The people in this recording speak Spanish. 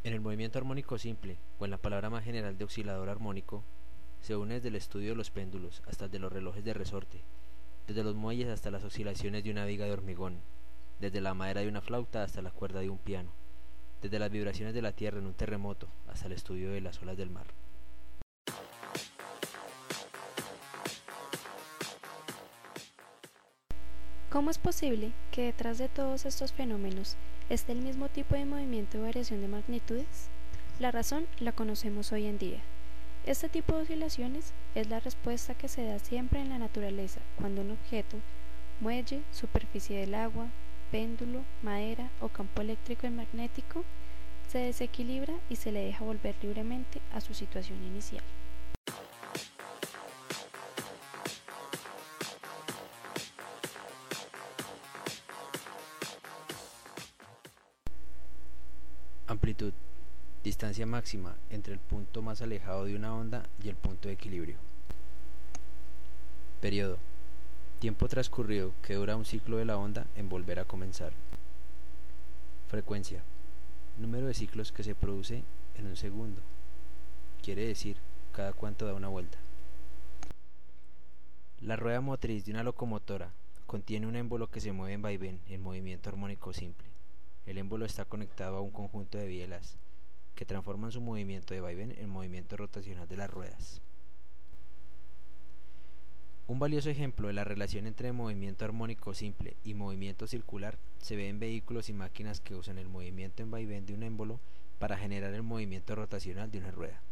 En el movimiento armónico simple, o en la palabra más general de oscilador armónico, se une desde el estudio de los péndulos hasta el de los relojes de resorte, desde los muelles hasta las oscilaciones de una viga de hormigón, desde la madera de una flauta hasta la cuerda de un piano, desde las vibraciones de la tierra en un terremoto hasta el estudio de las olas del mar. ¿Cómo es posible que detrás de todos estos fenómenos esté el mismo tipo de movimiento de variación de magnitudes? La razón la conocemos hoy en día. Este tipo de oscilaciones es la respuesta que se da siempre en la naturaleza cuando un objeto, muelle, superficie del agua, péndulo, madera o campo eléctrico y magnético, se desequilibra y se le deja volver libremente a su situación inicial. Amplitud: distancia máxima entre el punto más alejado de una onda y el punto de equilibrio. Periodo: tiempo transcurrido que dura un ciclo de la onda en volver a comenzar. Frecuencia: número de ciclos que se produce en un segundo, quiere decir cada cuánto da una vuelta. La rueda motriz de una locomotora contiene un émbolo que se mueve en vaivén en movimiento armónico simple. El émbolo está conectado a un conjunto de bielas que transforman su movimiento de vaivén en movimiento rotacional de las ruedas. Un valioso ejemplo de la relación entre movimiento armónico simple y movimiento circular se ve en vehículos y máquinas que usan el movimiento en vaivén de un émbolo para generar el movimiento rotacional de una rueda.